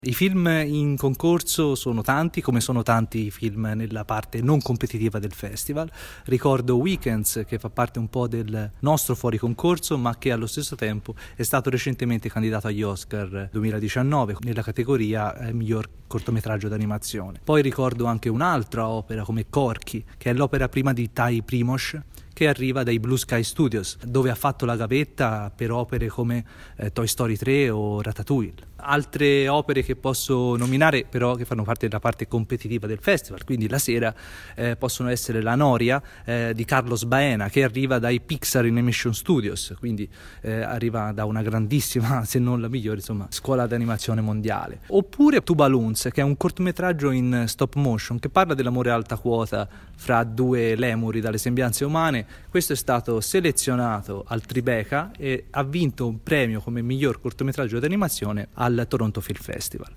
I film in concorso sono tanti, come sono tanti i film nella parte non competitiva del festival. Ricordo Weekends, che fa parte un po' del nostro fuori concorso, ma che allo stesso tempo è stato recentemente candidato agli Oscar 2019 nella categoria miglior cortometraggio d'animazione. Poi ricordo anche un'altra opera come Corky, che è l'opera prima di Tai Primož, che arriva dai Blue Sky Studios, dove ha fatto la gavetta per opere come Toy Story 3 o Ratatouille. Altre opere che posso nominare, però, che fanno parte della parte competitiva del festival, quindi la sera, possono essere La Noria di Carlos Baena, che arriva dai Pixar Animation Studios, quindi arriva da una grandissima, se non la migliore, insomma, scuola d'animazione mondiale. Oppure Tuballoons, che è un cortometraggio in stop motion che parla dell'amore a alta quota fra due lemuri dalle sembianze umane. Questo è stato selezionato al Tribeca e ha vinto un premio come miglior cortometraggio d'animazione al Toronto Film Festival.